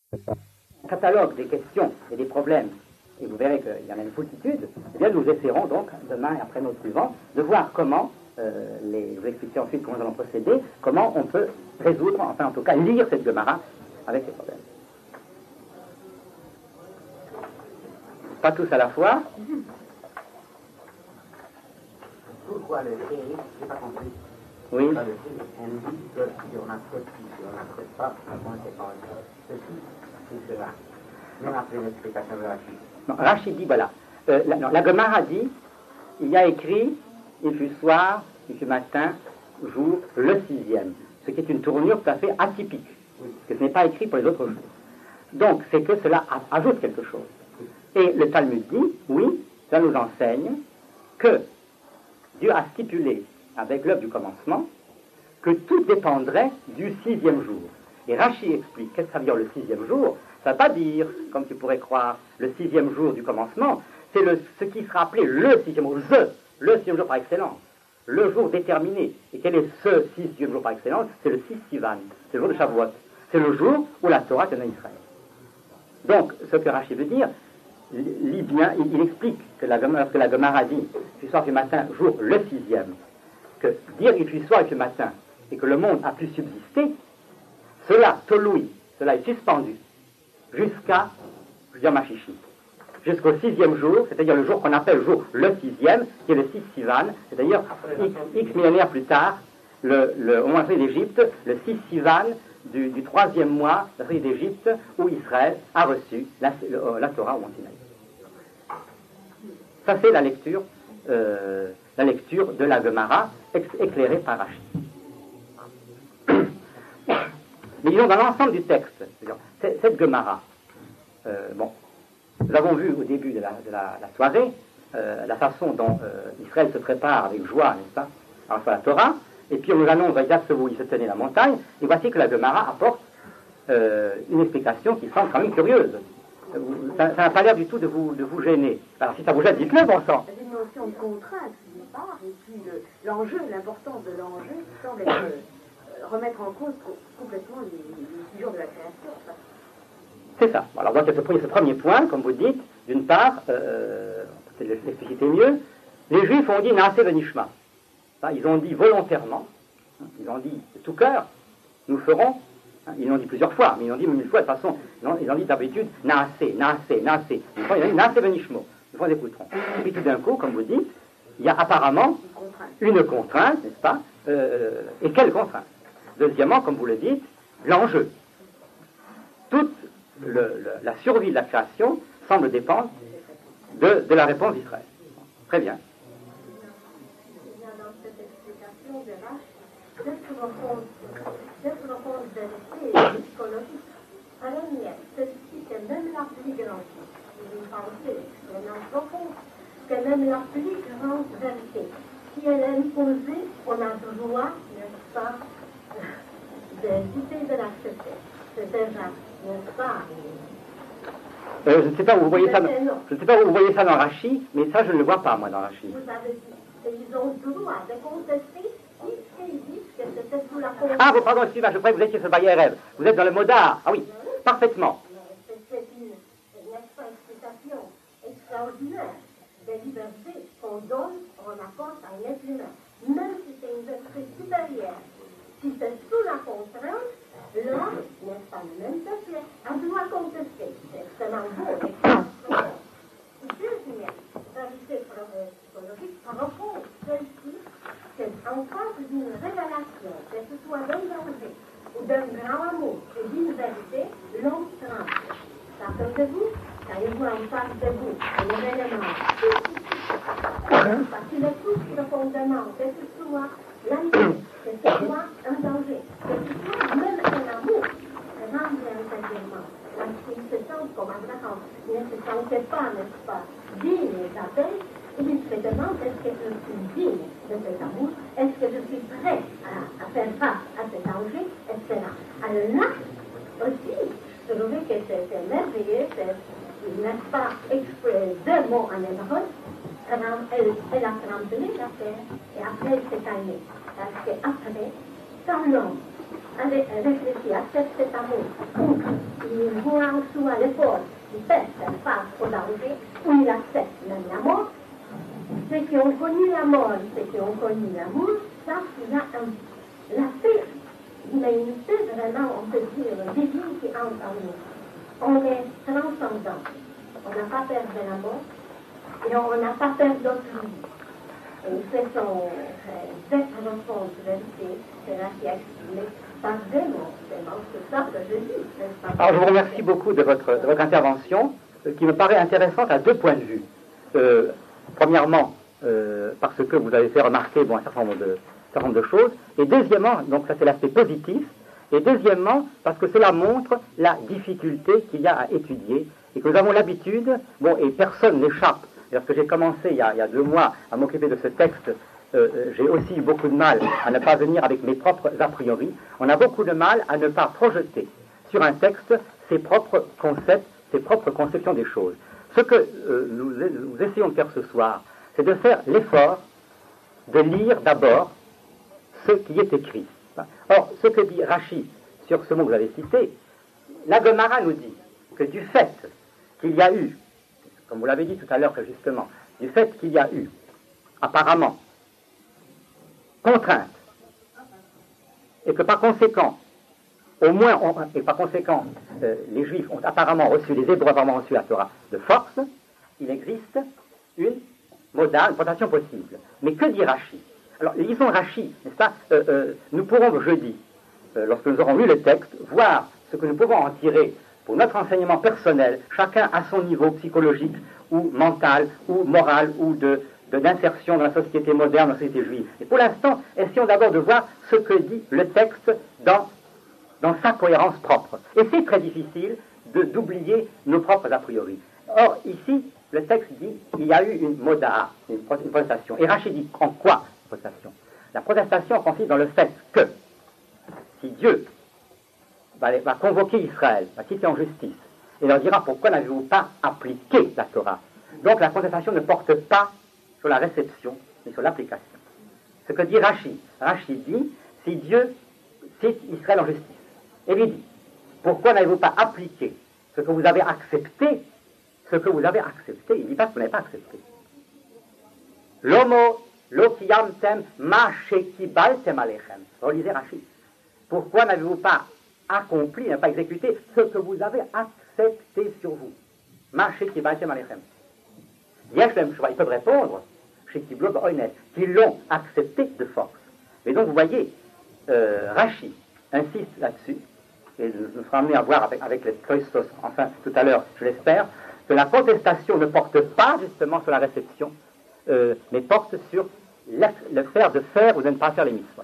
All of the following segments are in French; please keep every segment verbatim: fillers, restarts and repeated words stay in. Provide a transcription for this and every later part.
Un catalogue des questions et des problèmes, et vous verrez qu'il y en a une multitude, eh bien nous essaierons donc, demain et après-midi suivant, de voir comment, euh, les, je vous expliquer ensuite comment nous allons procéder, comment on peut résoudre, enfin en tout cas lire cette Gemara avec ces problèmes. Pas tous à la fois. Pourquoi le fait, je n'ai pas compris. Oui. Pourquoi le fait indique que si on accepte, si on n'accepte pas, la conséquence, ceci et cela. Même après l'explication de Rachid. Non, Rachid dit, voilà. Euh, la, non, la Gemara dit, il y a écrit, il fut soir, il fut matin, jour, le sixième. Ce qui est une tournure tout à fait atypique. Oui. Parce que ce n'est pas écrit pour les autres jours. Donc, c'est que cela ajoute quelque chose. Et le Talmud dit, oui, ça nous enseigne que Dieu a stipulé, avec l'œuvre du commencement, que tout dépendrait du sixième jour. Et Rachi explique, qu'est-ce que ça veut dire le sixième jour? Ça ne veut pas dire, comme tu pourrais croire, le sixième jour du commencement, c'est le, ce qui sera appelé le sixième jour, the, le sixième jour par excellence, le jour déterminé. Et quel est ce sixième jour par excellence? C'est le six Sivan, c'est le jour de Shavuot. C'est le jour où la Torah est en Israël. Donc, ce que Rachi veut dire, lit bien, il, il explique que la, que la Gemara dit, il fut soir et matin, jour le sixième, que dire il fut soir et matin, et que le monde a pu subsister, cela, toloui, cela est suspendu, jusqu'à, je veux dire Machichi, jusqu'au sixième jour, c'est-à-dire le jour qu'on appelle le jour le sixième, qui est le six Sivan, c'est-à-dire X, X millénaires plus tard, le, le, au moment de la sortie d'Égypte, le six Sivan du, du troisième mois de la sortie d'Égypte, où Israël a reçu la, la, la Torah au Mont Sinaï. Ça c'est la lecture, euh, la lecture de la Gemara éclairée par Rachi. Mais disons dans l'ensemble du texte, cette Gemara, euh, bon, nous avons vu au début de la, de la, la soirée euh, la façon dont euh, Israël se prépare avec joie, n'est-ce pas, à la Torah, et puis on nous annonce exactement où il se tenait la montagne, et voici que la Gemara apporte euh, une explication qui semble quand même curieuse. Ça n'a pas l'air du tout de vous, de vous gêner. Alors si ça vous gêne, dites-le, bon sang. Il y a une notion de contrainte, d'une part, et puis le, l'enjeu, l'importance de l'enjeu semble être, euh, remettre en cause complètement les, les figures de la création. Enfin. C'est ça. Alors donc il y a ce premier, ce premier point, comme vous dites, d'une part, euh, on peut l'expliciter mieux, les Juifs ont dit Naaseh Venishma. Ils ont dit volontairement, hein, ils ont dit de tout cœur, nous ferons. Ils l'ont dit plusieurs fois, mais ils l'ont dit même une fois de façon, ils l'ont dit d'habitude, Naaseh, Naaseh, Naaseh. Une fois, ils ont dit Naaseh Venishmo. Une fois, ils écouteront. Et puis tout d'un coup, comme vous dites, il y a apparemment une contrainte, n'est-ce pas? euh, Et quelle contrainte? Deuxièmement, comme vous le dites, l'enjeu. Toute le, le, la survie de la création semble dépendre de, de la réponse d'Israël. Très bien. Dans cette explication de Rachi, d'être en vérité psychologique. À la mienne, celle-ci, c'est même la plus grande, une pensée extrêmement profonde, c'est même la plus grande vérité. Si elle est imposée, on a le droit, n'est-ce pas, d'hésiter de l'accepter. C'est déjà, n'est-ce pas? Euh, je ne sais pas où vous voyez ça. Dans, je ne sais pas où vous voyez ça dans Rachi, mais ça je ne le vois pas moi dans Rachi. Vous avez dit, ils ont le droit de contester. Ah, bon, pardon, excusez-moi, je croyais que vous étiez sur le rêve. Vous êtes dans le mot d'art. Ah oui, parfaitement. C'est une, n'est-ce pas, explication extraordinaire des libertés qu'on donne en apporte à un être humain. Même si c'est une vertu supérieure, si c'est sous la contrainte, l'homme, n'est-ce pas, le même peuple, a droit contester. C'est extrêmement beau, extrêmement. Deuxième vérité psychologique profonde, celle-ci, c'est en face d'une révélation, que ce soit d'un danger ou d'un grand amour et d'une vérité, l'homme tremble. Rappelez-vous, qu'avez-vous en face de vous un événement parce qu'il est tout profondément, que ce soit l'amour, que ce soit un danger, que ce soit même un amour, tremble intérieurement. Parce qu'il se sent comme Abraham, il ne se sentait pas, n'est-ce pas, digne d'appel. Et il se demande, est-ce que je suis digne de cet amour? Est-ce que je suis prêt à, à faire face à cet danger, et cetera. Alors là, aussi, je trouvais que c'était merveilleux, n'est-ce pas, exprès deux mots en hébreu, elle, elle a tremblé l'affaire, et après elle s'est calmée. Parce qu'après, quand l'homme réfléchit, accepte cet amour, il voit en soi l'effort qui fait faire face au danger, ou il accepte même la mort. Ceux qui ont connu la mort, ceux qui ont connu l'amour, savent qu'il y a un, la paix d'humanité, vraiment, on peut dire, divine qui entre en nous. On est transcendant. On n'a pas peur de la mort et on n'a pas peur d'autrui. Et c'est son très profonde vérité, c'est là qui est exprimée par des mots. C'est ça que je dis. Alors je vous remercie beaucoup de votre, de votre intervention, euh, qui me paraît intéressante à deux points de vue. Euh, premièrement, euh, parce que vous avez fait remarquer bon, un certain nombre de, un certain nombre de choses, et deuxièmement, donc ça c'est l'aspect positif, et deuxièmement, parce que cela montre la difficulté qu'il y a à étudier, et que nous avons l'habitude, bon, et personne n'échappe. Lorsque j'ai commencé il y, a, il y a deux mois à m'occuper de ce texte, euh, j'ai aussi eu beaucoup de mal à ne pas venir avec mes propres a priori. On a beaucoup de mal à ne pas projeter sur un texte ses propres concepts, ses propres conceptions des choses. Ce que euh, nous, nous essayons de faire ce soir, c'est de faire l'effort de lire d'abord ce qui est écrit. Or, ce que dit Rachi sur ce mot que vous avez cité, la Gemara nous dit que du fait qu'il y a eu, comme vous l'avez dit tout à l'heure très justement, du fait qu'il y a eu, apparemment, contrainte, et que par conséquent, au moins, on, et par conséquent, euh, les Juifs ont apparemment reçu, les Hébreux ont apparemment reçu la Torah de force, il existe une modale, une protection possible. Mais que dit Rachi? Alors, lisons Rachi, n'est-ce pas? euh, euh, Nous pourrons jeudi, euh, lorsque nous aurons lu le texte, voir ce que nous pouvons en tirer pour notre enseignement personnel, chacun à son niveau psychologique, ou mental, ou moral, ou de, de, d'insertion dans la société moderne, dans la société juive. Et pour l'instant, essayons d'abord de voir ce que dit le texte dans, dans sa cohérence propre. Et c'est très difficile de, d'oublier nos propres a priori. Or, ici, le texte dit qu'il y a eu une moda, une, une protestation. Et Rachid dit en quoi la protestation? La protestation consiste dans le fait que, si Dieu va, va convoquer Israël, va citer en justice, et leur dira pourquoi n'avez-vous pas appliqué la Torah. Donc la contestation ne porte pas sur la réception, mais sur l'application. Ce que dit Rachi, Rachi dit, si Dieu cite Israël en justice, et lui dit, pourquoi n'avez-vous pas appliqué ce que vous avez accepté, ce que vous avez accepté, il ne dit pas ce que vous n'avez pas accepté. L'homo, l'okiyamtem, ma shekibaltem alechem. Relisez Rachi. Pourquoi n'avez-vous pas accompli, n'avez pas exécuté ce que vous avez accepté sur vous? Ma shekibaltem alechem. Ils peuvent répondre, qu'ils l'ont accepté de force. Et donc vous voyez, euh, Rachi insiste là-dessus, et nous serons amenés à voir avec, avec les Christos, enfin tout à l'heure, je l'espère, que la contestation ne porte pas justement sur la réception, euh, mais porte sur le faire de faire ou de ne pas faire les mitzvot.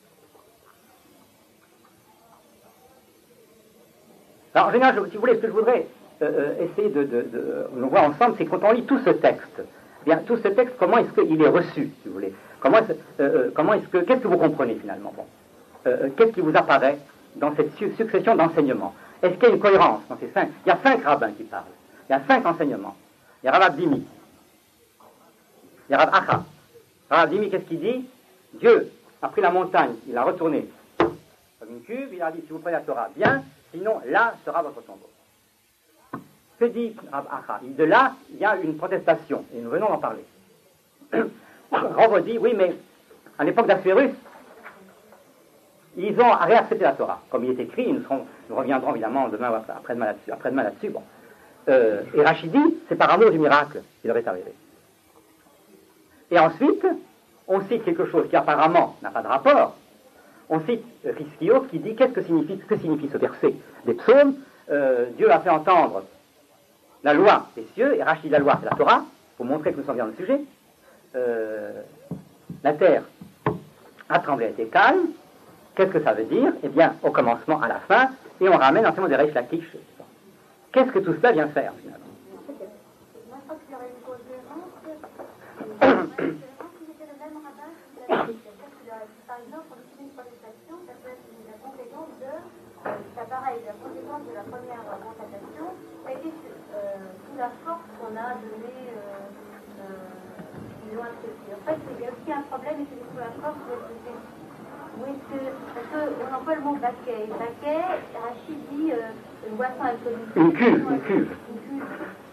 Alors en général, je, si vous voulez, ce que je voudrais euh, essayer de, de, de nous voir ensemble, c'est quand on lit tout ce texte, eh bien tout ce texte, comment est-ce qu'il est reçu, si vous voulez? Comment est-ce, euh, comment est-ce que, qu'est-ce que vous comprenez finalement? Bon. Euh, qu'est-ce qui vous apparaît dans cette su- succession d'enseignements? Est-ce qu'il y a une cohérence dans ces cinq? Il y a cinq rabbins qui parlent. Il y a cinq enseignements. Il y a Rav Abdimi. Il y a Rav Acha. Rav Abdimi, qu'est-ce qu'il dit? Dieu a pris la montagne, il a retourné comme une cuve, il a dit, si vous prenez la Torah, bien, sinon là sera votre tombeau. Que dit Rav Acha? De là, il y a une protestation, et nous venons d'en parler. Rav dit, oui, mais à l'époque d'Assuérus, ils ont réaccepté la Torah. Comme il est écrit, nous, serons, nous reviendrons évidemment demain ou après-demain là-dessus. Après-demain là-dessus bon. Euh, et Rachid dit, c'est par amour du miracle qu'il leur est arrivé. Et ensuite, on cite quelque chose qui apparemment n'a pas de rapport. On cite Riskios qui dit, qu'est-ce que signifie, que signifie ce verset des psaumes? euh, Dieu a fait entendre la loi des cieux, et Rachid dit la loi, c'est la Torah, pour montrer que nous sommes bien dans le sujet. Euh, la terre a tremblé, a été calme. Qu'est-ce que ça veut dire? Eh bien, au commencement, à la fin, et on ramène l'enseignement des Reish Lakish. Qu'est-ce que tout cela vient faire, finalement? Moi, je crois qu'il y aurait une cohérence. Il y aurait une cohérence si c'était le même rabbin qui l'avait dit. C'est-à-dire que, par exemple, on utilise une protestation, ça peut être la conséquence de, c'est pareil, la conséquence de la première constatation, ça a été sous la force qu'on a donné, ils l'ont accepté. En fait, il y a aussi un problème, et c'est sous la force de l'accepter. Oui, parce qu'on emploie le mot baquet. Baquet, Rachid dit euh, une boisson alcoolisée. Une cuve, une cuve. Une cuve.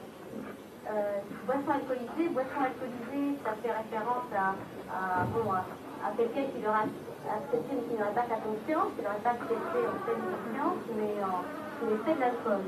Euh, boisson alcoolisée, boisson alcoolisée, ça fait référence à, à, bon, à, à quelqu'un qui n'aurait qui n'aurait pas sa conscience, qui n'aurait pas accepté en pleine conscience, mais en, qui l'effet de l'alcool.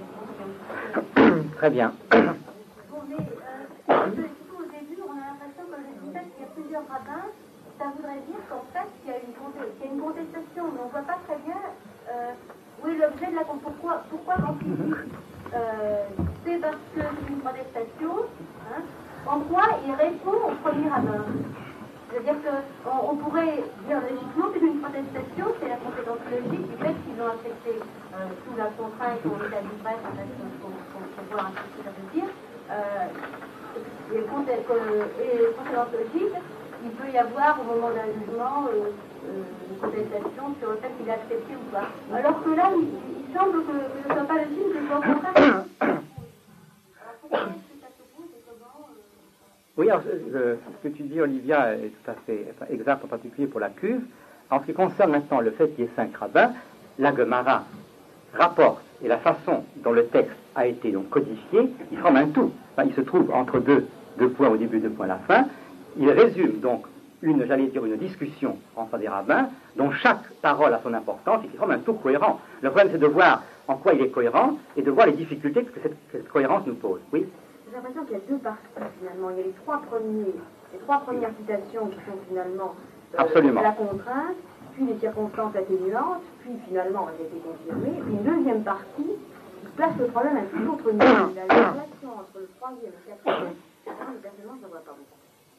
Très bien. Bon, mais euh, surtout au début, on a l'impression, comme je disais, qu'il y a plusieurs rabbins. Ça voudrait dire qu'en fait, il y a une, qu'il y a une contestation, mais on ne voit pas très bien euh, où est l'objet de la contestation. Pourquoi, pourquoi quand il dit euh, c'est parce que c'est une protestation, hein, en quoi il répond au premier rabbin? C'est-à-dire qu'on on pourrait dire logiquement que c'est une protestation, c'est la conséquence logique du fait qu'ils ont accepté euh, sous la contrainte ou l'état d'ivresse, en fait, qu'on voit un peu ce que ça veut dire. Euh, et, et conséquence logique, il peut y avoir au moment d'un jugement euh, euh, une contestation sur le fait qu'il a accepté ou pas. Alors que là, il, il semble que, que ce ne soit pas le signe, que ce soit au contraire. Alors pourquoi est-ce que ça se pose et comment euh... Oui, alors, je, ce que tu dis, Olivia, est tout à fait enfin, exact, en particulier pour la cuve. En ce qui concerne maintenant le fait qu'il y ait cinq rabbins, la Gemara rapporte, et la façon dont le texte a été donc codifié, il forme un tout. Enfin, il se trouve entre deux, deux points au début, deux points à la fin. Il résume donc une, j'allais dire, une discussion entre des rabbins, dont chaque parole a son importance et qui forme un tout cohérent. Le problème, c'est de voir en quoi il est cohérent et de voir les difficultés que cette, que cette cohérence nous pose. Oui. J'ai l'impression qu'il y a deux parties, finalement. Il y a les trois premiers, les trois premières citations qui sont finalement euh, la contrainte, puis les circonstances atténuantes, puis finalement, elles ont été confirmées, et puis une deuxième partie qui place le problème à tout autre niveau. La relation entre le troisième et le quatrième, personnellement, je ne la vois pas beaucoup.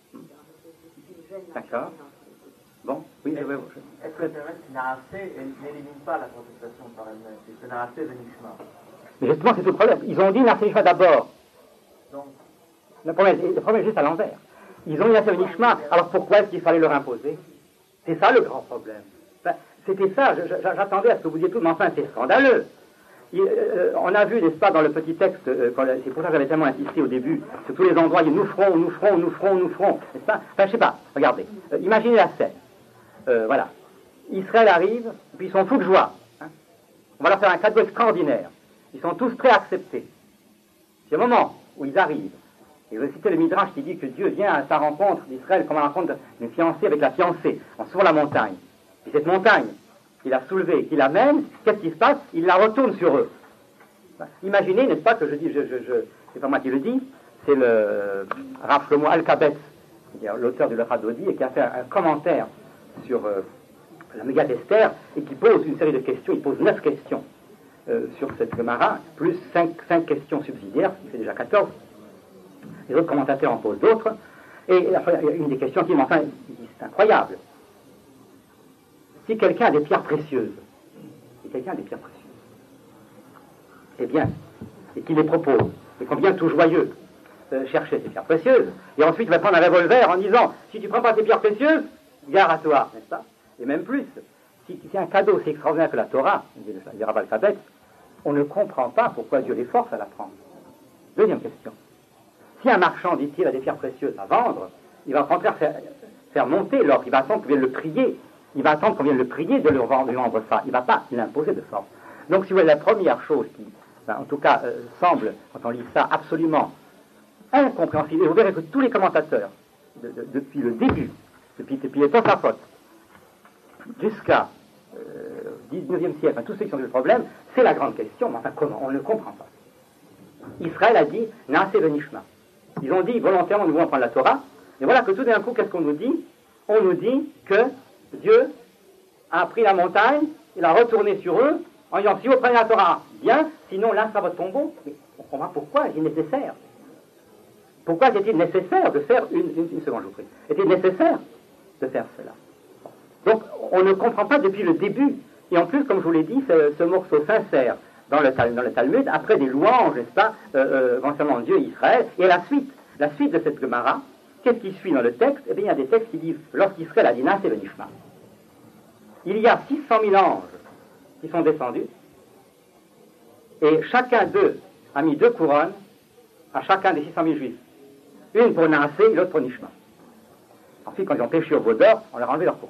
D'accord. Bon, oui, je vais. Est-ce que le reste Narasé n'élimine pas la protestation par elle-même? C'est que Narasé Venishma. Mais justement, c'est tout le problème. Ils ont dit Narasé Venishma d'abord. Donc, le problème, le problème est juste à l'envers. Ils ont dit Narasé Venishma, alors pourquoi est-ce qu'il fallait leur imposer? C'est ça le grand problème. Enfin, c'était ça, j'attendais à ce que vous disiez tout, mais enfin, c'est scandaleux. Il, euh, on a vu, n'est-ce pas, dans le petit texte, euh, c'est pour ça que j'avais tellement insisté au début, sur tous les endroits, il nous ferons, nous ferons, nous ferons, nous ferons, n'est-ce pas? Enfin, je sais pas, regardez, euh, imaginez la scène. Euh, voilà. Israël arrive, et puis ils sont fous de joie. Hein. On va leur faire un cadeau extraordinaire. Ils sont tous prêts à accepter. C'est le moment où ils arrivent. Et je vais citer le Midrash qui dit que Dieu vient à sa rencontre d'Israël comme à la rencontre d'une fiancée avec la fiancée, en sur la montagne. Et cette montagne, qu'il a soulevée, qu'il amène, qu'est-ce qui se passe? Il la retourne sur eux. Imaginez, n'est-ce pas, que je dis, je, je, je, c'est pas moi qui le dis, c'est le Rav Shlomo Alkabetz, l'auteur du Lecha Dodi, et qui a fait un, un commentaire sur euh, la Mégillat Esther, et qui pose une série de questions, il pose neuf questions euh, sur cette Gemara, plus cinq, cinq questions subsidiaires, ce qui fait déjà quatorze. Les autres commentateurs en posent d'autres, et enfin, il y a une des questions qui m'enfin, c'est incroyable. Si quelqu'un a des pierres précieuses, si quelqu'un a des pierres précieuses, eh bien, et qu'il les propose, et qu'on vient tout joyeux euh, chercher ces pierres précieuses, et ensuite il va prendre un revolver en disant, si tu ne prends pas ces pierres précieuses, gare à toi, n'est-ce pas? Et même plus, si c'est un cadeau aussi extraordinaire que la Torah, dit Rav Alkabetz, on ne comprend pas pourquoi Dieu les force à la prendre. Deuxième question. Si un marchand, dit-il, a des pierres précieuses à vendre, il va contraire faire, faire monter l'or, il va attendre qu'on vienne le prier, il va attendre qu'on vienne le prier de lui vendre, de lui vendre ça, il ne va pas l'imposer de force. Donc si vous voulez, la première chose qui, ben, en tout cas, euh, semble, quand on lit ça, absolument incompréhensible, et vous verrez que tous les commentateurs, de, de, depuis le début, depuis, depuis les Tosafot, jusqu'à euh, dix-neuvième siècle, enfin, tous ceux qui ont eu le problème, c'est la grande question, mais enfin comment? On ne comprend pas. Israël a dit Naaseh Venishma. Ils ont dit volontairement nous voulons prendre la Torah, et voilà que tout d'un coup, qu'est-ce qu'on nous dit? On nous dit que Dieu a pris la montagne, il a retourné sur eux, en disant si vous prenez la Torah, bien, sinon là sera votre tombeau. Mais on comprend pourquoi il est nécessaire. Pourquoi est-il nécessaire de faire une, une, une seconde, je vous prie. Est-il nécessaire de faire cela? Donc on ne comprend pas depuis le début. Et en plus, comme je vous l'ai dit, ce, ce morceau s'insère dans le, dans le Talmud, après des louanges, n'est-ce pas, euh, euh, concernant Dieu et Israël, et la suite, la suite de cette Gemara, qu'est-ce qui suit dans le texte? Eh bien, il y a des textes qui disent, lorsqu'Israël a dit Naaseh Venishma, il y a six cent mille anges qui sont descendus, et chacun d'eux a mis deux couronnes à chacun des six cent mille juifs. Une pour Naaseh et l'autre pour Nishma. Ensuite, quand ils ont péché au veau d'or, on leur a enlevé leur couronne.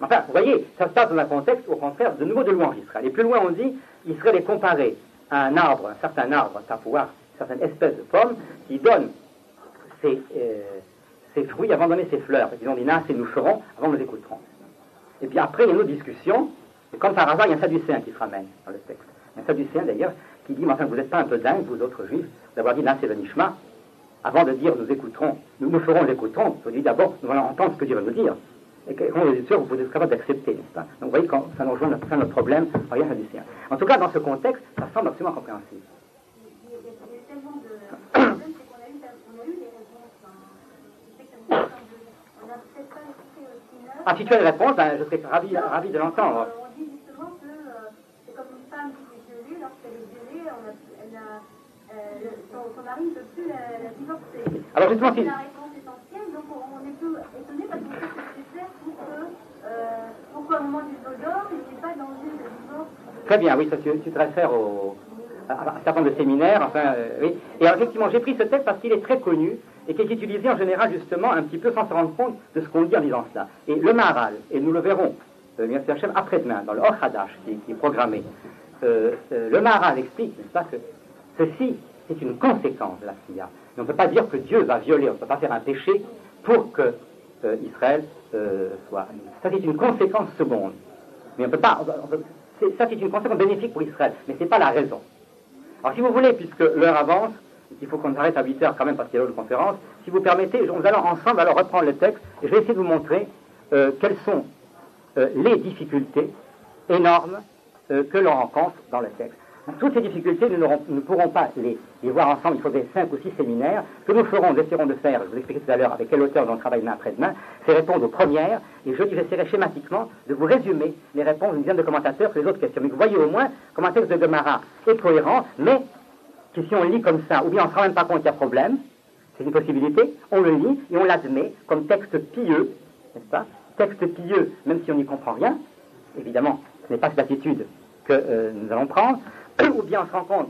Enfin, vous voyez, ça se passe dans un contexte, au contraire, de nouveau de louange d'Israël. Et plus loin, on dit, Israël est comparé à un arbre, un certain arbre, à pouvoir, une certaine espèce de pomme, qui donne ses, euh, ses fruits avant de donner ses fleurs. Ils ont dit, non, c'est nous ferons, avant nous écouterons. Et puis après, il y a une autre discussion, et comme par hasard, il y a un Sadducéen qui se ramène dans le texte. Un Sadducéen, d'ailleurs, qui dit, mais enfin, vous n'êtes pas un peu dingue, vous autres juifs, d'avoir dit, non, c'est le Nishma, avant de dire, nous écouterons, nous nous ferons, nous écouterons, vous dites d'abord, nous allons entendre ce que Dieu va nous dire. Et quand vous êtes sûr, vous pouvez être capable d'accepter, n'est-ce pas? Donc vous voyez, quand ça nous rejoint notre, ça, notre problème, rien Sadducéen. En tout cas, dans ce contexte, ça semble absolument compréhensible. Il y a tellement de problèmes, c'est qu'on a eu, on a eu les réponses. Je sais que ça me on n'a peut-être pas écouté aussi neuf. Ah, si tu as une réponse, ben, je serais ravi, ravi de l'entendre. On dit justement que euh, c'est comme une femme qui est violée, lorsqu'elle est violée, on a, elle a, euh, son, son mari ne peut plus la, la divorcer. Alors justement, si... c'est la réponse essentielle, donc on, on est peu étonné parce qu'on sait que c'est clair pour que, euh, pourquoi au moment du Zodor, il n'est pas dans une divorce. Très bien, oui, ça, tu, tu te réfères au, à, à un certain nombre de séminaires, enfin, euh, oui. Et alors, effectivement, j'ai pris ce texte parce qu'il est très connu et qui est utilisé en général, justement, un petit peu sans se rendre compte de ce qu'on dit en disant cela. Et le Maharal, et nous le verrons, euh, après-demain, dans le Or Hadash, qui, qui est programmé, euh, euh, le Maharal explique, n'est-ce pas, que ceci, c'est une conséquence de la Sia. Et on ne peut pas dire que Dieu va violer, on ne peut pas faire un péché pour que euh, Israël euh, soit... Ça, c'est une conséquence seconde. Mais on ne peut pas... On peut, c'est, ça, c'est une conséquence bénéfique pour Israël, mais ce n'est pas la raison. Alors, si vous voulez, puisque l'heure avance, il faut qu'on s'arrête à huit heures quand même parce qu'il y a l'autre conférence, si vous permettez, nous allons ensemble alors reprendre le texte, et je vais essayer de vous montrer euh, quelles sont euh, les difficultés énormes euh, que l'on rencontre dans le texte. Toutes ces difficultés, nous, nous ne pourrons pas les, les voir ensemble, il faudrait cinq ou six séminaires. Ce que nous ferons, nous essaierons de faire, je vous expliquerai tout à l'heure avec quel auteur on travaille demain après-demain, c'est répondre aux premières, et jeudi j'essaierai schématiquement de vous résumer les réponses d'une dizaine de commentateurs sur les autres questions. Mais vous voyez au moins comment un texte de Gemara est cohérent, mais que si on le lit comme ça, ou bien on ne se rend même pas compte qu'il y a problème, c'est une possibilité, on le lit et on l'admet comme texte pieux, n'est-ce pas? Texte pieux, même si on n'y comprend rien, évidemment, ce n'est pas cette attitude que euh, nous allons prendre, ou bien on se rend compte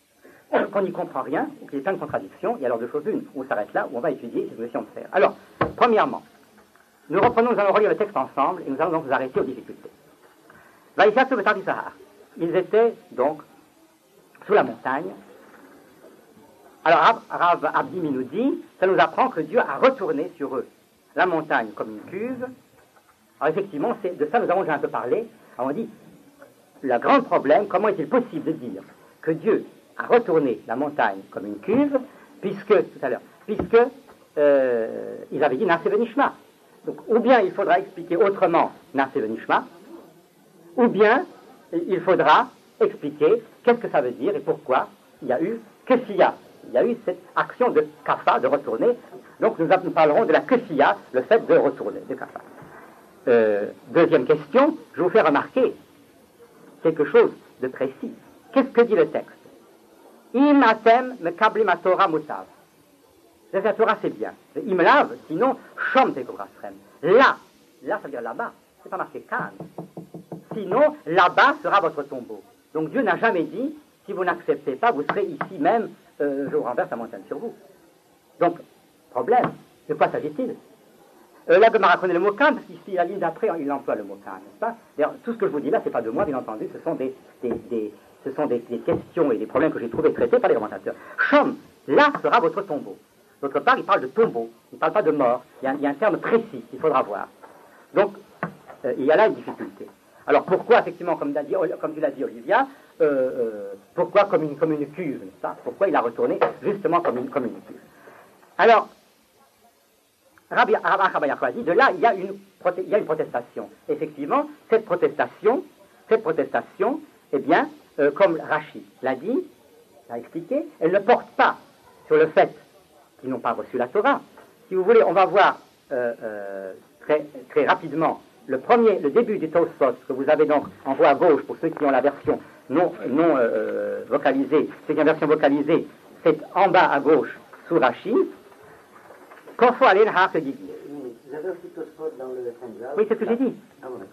qu'on n'y comprend rien, ou qu'il y a plein de contradictions, il y a alors deux choses l'une, où on s'arrête là, où on va étudier, c'est une question de faire. Alors, premièrement, nous reprenons, nous allons relire le texte ensemble, et nous allons donc nous arrêter aux difficultés. Ils étaient donc sous la montagne. Alors, Rav Abdimi nous dit, ça nous apprend que Dieu a retourné sur eux la montagne comme une cuve. Alors effectivement, c'est, de ça nous avons déjà un peu parlé. Alors on dit, le grand problème, comment est-il possible de dire que Dieu a retourné la montagne comme une cuve, puisque, tout à l'heure, puisque euh, ils avaient dit Naseh Benishma. Donc, ou bien il faudra expliquer autrement Naseh Benishma, ou bien il faudra expliquer qu'est-ce que ça veut dire et pourquoi il y a eu Kefia. Il y a eu cette action de Kafa, de retourner. Donc nous, nous parlerons de la Kefia, le fait de retourner, de Kafa. Euh, deuxième question, je vous fais remarquer quelque chose de précis. Qu'est-ce que dit le texte? Im atem mekablim atorah mutav. La Torah c'est bien. Im lav, sinon shom tekorasrem. Là, là ça veut dire là-bas. C'est pas marqué kan. Sinon, là-bas sera votre tombeau. Donc Dieu n'a jamais dit, si vous n'acceptez pas, vous serez ici même, euh, je vous renverse la montagne sur vous. Donc, problème. De quoi s'agit-il? Euh, là, Gemara connaît le mot kan, parce qu'ici, la ligne d'après, il emploie le mot kan, n'est-ce pas? D'ailleurs, tout ce que je vous dis là, c'est pas de moi, bien entendu, ce sont des, des, des, ce sont des, des questions et des problèmes que j'ai trouvés traités par les commentateurs. Shom, là sera votre tombeau. D'autre part, il parle de tombeau, il ne parle pas de mort. Il y a, il y a un terme précis qu'il faudra voir. Donc, euh, il y a là une difficulté. Alors, pourquoi, effectivement, comme, dit, comme tu l'as dit, Olivia, euh, euh, pourquoi comme une, comme une cuve, n'est-ce pas? Pourquoi il a retourné justement comme une, comme une cuve? Alors, Rabbi Achabayachua dit, de là, il y, a une, il y a une protestation. Effectivement, cette protestation, cette protestation, eh bien, euh, comme Rashi l'a dit, l'a expliqué, elle ne porte pas sur le fait qu'ils n'ont pas reçu la Torah. Si vous voulez, on va voir euh, euh, très, très rapidement le premier, le début du Tosfot, que vous avez donc en voie à gauche, pour ceux qui ont la version non, non euh, vocalisée, ceux qui ont la version vocalisée, c'est en bas à gauche, sous Rashi. Qu'on soit allé, ha, que dit. Vous avez aussi Tosfot dans le Sanhedrin? Oui, c'est ce que j'ai dit. Ah bon, d'accord.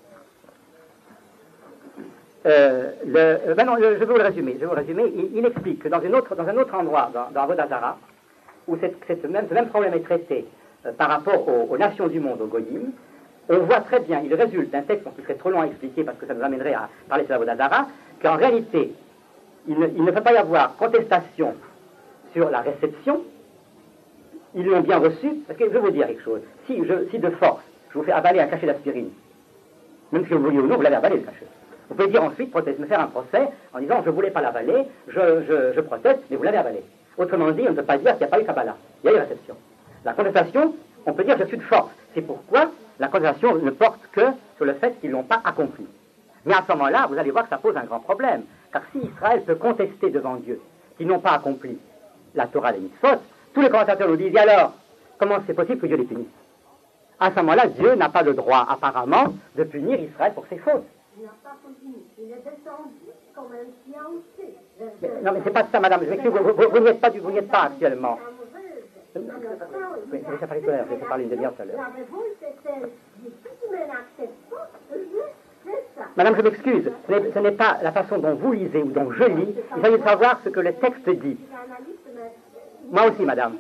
Euh, le, ben non, le, je vais vous le résumer. Je vais vous le résumer. Il, il explique que dans, une autre, dans un autre endroit, dans, dans Avodah Zarah, où cette, cette même, ce même problème est traité euh, par rapport aux, aux nations du monde, aux Goyim, on voit très bien, il résulte d'un texte qui serait trop long à expliquer parce que ça nous amènerait à parler sur la Vodazara, qu'en réalité, il ne, il ne peut pas y avoir contestation sur la réception. Ils l'ont bien reçu, parce que je vais vous dire quelque chose. Si, je, si de force, je vous fais avaler un cachet d'aspirine, même si vous vouliez ou non, vous l'avez avalé le cachet. Vous pouvez dire ensuite, proteste, me faire un procès en disant je ne voulais pas l'avaler, je, je, je proteste, mais vous l'avez avalé. Autrement dit, on ne peut pas dire qu'il n'y a pas eu Kabbalah. Il y a eu réception. La contestation, on peut dire je suis de force. C'est pourquoi la contestation ne porte que sur le fait qu'ils ne l'ont pas accompli. Mais à ce moment-là, vous allez voir que ça pose un grand problème. Car si Israël peut contester devant Dieu qu'ils n'ont pas accompli la Torah des mitzvot, tous les commentateurs nous disent, et alors, comment c'est possible que Dieu les punisse? À ce moment-là, Dieu n'a pas le droit, apparemment, de punir Israël pour ses fautes. Il n'a pas puni, il est descendu comme un fiancé. Mais, non, mais c'est pas ça, madame. Je m'excuse, vous, vous, vous n'y êtes pas, vous n'y êtes pas actuellement. Oui, j'ai parlé tout à l'heure, j'ai parlé une demi-heure tout à l'heure. La révolte est celle du tout n'accepte pas, c'est ça. Madame, je m'excuse, ce n'est, ce n'est pas la façon dont vous lisez ou dont je lis, il s'agit de savoir ce que le texte dit. Moi aussi, madame.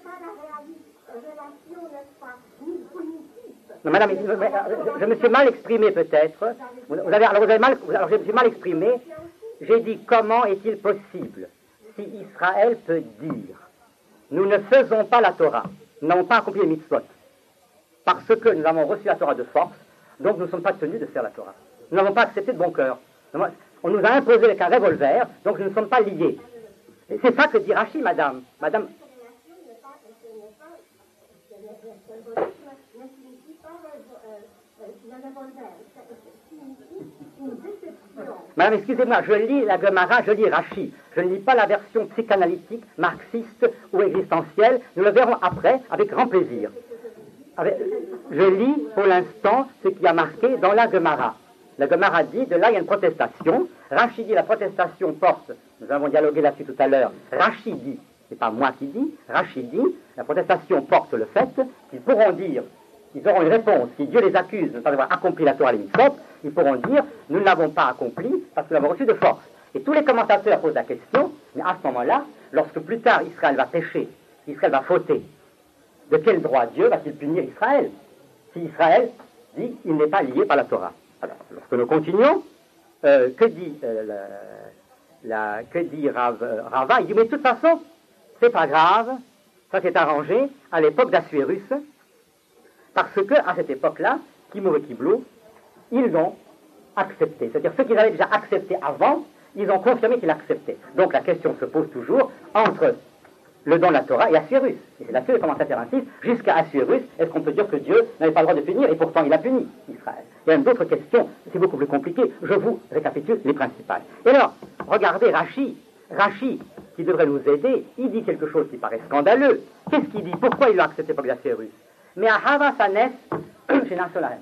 Non, madame, je, je me suis mal exprimé peut-être. Vous, vous avez, alors, vous avez mal, alors je me suis mal exprimé. J'ai dit comment est-il possible si Israël peut dire nous ne faisons pas la Torah, nous n'avons pas accompli les mitzvot, parce que nous avons reçu la Torah de force, donc nous ne sommes pas tenus de faire la Torah. Nous n'avons pas accepté de bon cœur. On nous a imposé avec un revolver, donc nous ne sommes pas liés. Et c'est ça que dit Rachi, madame. Madame. Madame, excusez-moi, je lis la Gemara, je lis Rachi. Je ne lis pas la version psychanalytique, marxiste ou existentielle. Nous le verrons après, avec grand plaisir. Avec, je lis pour l'instant ce qui a marqué dans la Gemara. La Gemara dit, de là il y a une protestation. Rachi dit, la protestation porte, nous avons dialogué là-dessus tout à l'heure, Rachi dit, c'est pas moi qui dis, Rachi dit, la protestation porte le fait qu'ils pourront dire, ils auront une réponse, si Dieu les accuse de ne pas avoir accompli la Torah et les mitzvot, ils pourront dire, nous ne l'avons pas accompli parce que nous l'avons reçu de force. Et tous les commentateurs posent la question, mais à ce moment-là, lorsque plus tard Israël va pécher, Israël va fauter, de quel droit Dieu va-t-il punir Israël si Israël dit il n'est pas lié par la Torah? Alors, lorsque nous continuons, euh, que dit, euh, la, la, que dit Rav, euh, Rava? Il dit, mais de toute façon, c'est pas grave, ça s'est arrangé à l'époque d'Assuérus, parce que, à cette époque-là, Kimour et Kiblou, ils ont accepté. C'est-à-dire, ceux qu'ils avaient déjà accepté avant, ils ont confirmé qu'ils acceptaient. Donc, la question se pose toujours entre le don de la Torah et Assuérus. Et c'est là-dessus que les commentateurs insistent, jusqu'à Assuérus, est-ce qu'on peut dire que Dieu n'avait pas le droit de punir, et pourtant il a puni Israël? Il y a même d'autres questions, c'est beaucoup plus compliqué, je vous récapitule les principales. Et alors, regardez Rachi, Rachi, qui devrait nous aider, il dit quelque chose qui paraît scandaleux. Qu'est-ce qu'il dit? Pourquoi il l'a accepté par Assuérus? Mais à Hava Sanes, chez Nassolahem,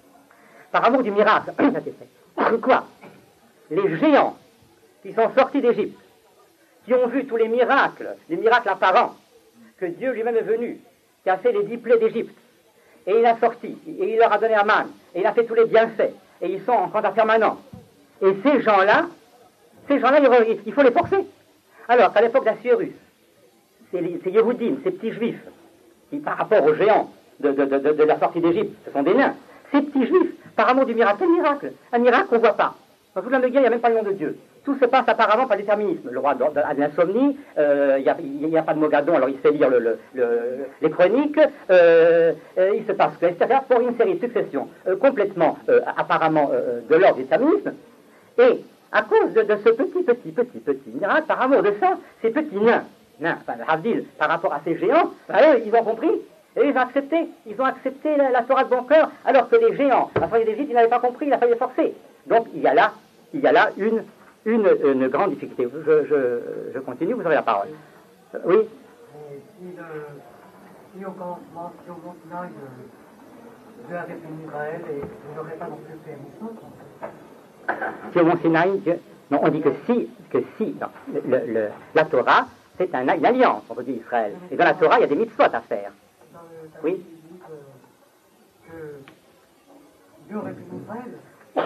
par amour du miracle, ça s'est fait. Quoi? Les géants qui sont sortis d'Égypte, qui ont vu tous les miracles, les miracles apparents, que Dieu lui-même est venu, qui a fait les dix plaies d'Égypte, et il a sorti, et il leur a donné la manne, et il a fait tous les bienfaits, et ils sont en contact permanent. Et ces gens-là, ces gens-là, il faut les forcer. Alors qu'à l'époque d'Assuérus, c'est Yehoudim, ces petits juifs, qui par rapport aux géants de, de, de, de la sortie d'Égypte, ce sont des nains, ces petits juifs, par amour du miracle, quel miracle? Un miracle qu'on ne voit pas. Dans toute la Média, il n'y a même pas le nom de Dieu. Tout se passe apparemment par déterminisme. Le roi a de l'insomnie, euh, il n'y a, a pas de Mogadon, alors il sait lire le, le, le, les chroniques, euh, euh, il se passe que, et cetera, pour une série de successions euh, complètement, euh, apparemment, euh, de l'ordre du déterminisme. Et à cause de, de ce petit, petit, petit, petit miracle, par amour de ça, ces petits nains, nains, enfin, Havdil, par rapport à ces géants, ben, eux, ils ont compris, et ils ont accepté, ils ont accepté la, la Torah de bon cœur, alors que les géants, à la fin d'Égypte, ils n'avaient pas compris, il a fallu les forcer. Donc, il y a là, il y a là une Une, une grande difficulté. Je, je, je continue, vous avez la parole. Euh, oui. Mais si, le, si au commencement, si au Mont Sinaï, Dieu avait puni Israël et il n'aurait pas non plus fait Mitzvot. Si au Mont Sinaï, Dieu. Non, on dit que si, que si, non, le, le, la Torah, c'est un, une alliance, on peut dire Israël. Et dans la Torah, il y a des mitzvot à faire. Dans le oui. Il dit que, que Dieu aurait puni Israël.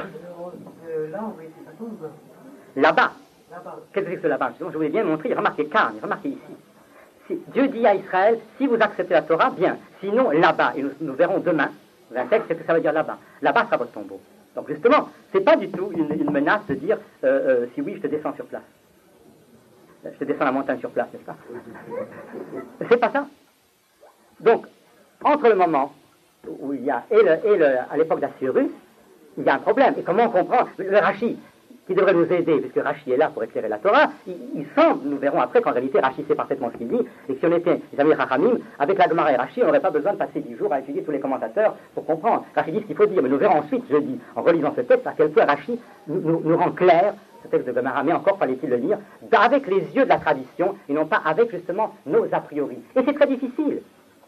Euh, là, on va essayer de tombe. Là-bas. Là-bas. Qu'est-ce que c'est que là-bas? Je voulais bien montrer, remarquez Kahn, remarquez ici. Si, Dieu dit à Israël, si vous acceptez la Torah, bien. Sinon, là-bas, et nous, nous verrons demain, vingt-sept, qu'est-ce que ça veut dire là-bas? Là-bas sera votre tombeau. Donc justement, c'est pas du tout une, une menace de dire euh, euh, si oui, je te descends sur place. Je te descends la montagne sur place, n'est-ce pas? C'est pas ça. Donc, entre le moment où il y a, et, le, et le, à l'époque d'Assuérus, il y a un problème. Et comment on comprend? Le Rashi, qui devrait nous aider, puisque Rashi est là pour éclairer la Torah, il, il semble, nous verrons après qu'en réalité Rashi sait parfaitement ce qu'il dit, et que si on était les amis Rachamim, avec la Gemara et Rashi, on n'aurait pas besoin de passer dix jours à étudier tous les commentateurs pour comprendre. Rashi dit ce qu'il faut dire, mais nous verrons ensuite, je dis, en relisant ce texte, à quel point Rashi nous, nous, nous rend clair ce texte de Gemara, mais encore fallait-il le lire, avec les yeux de la tradition, et non pas avec justement nos a priori. Et c'est très difficile.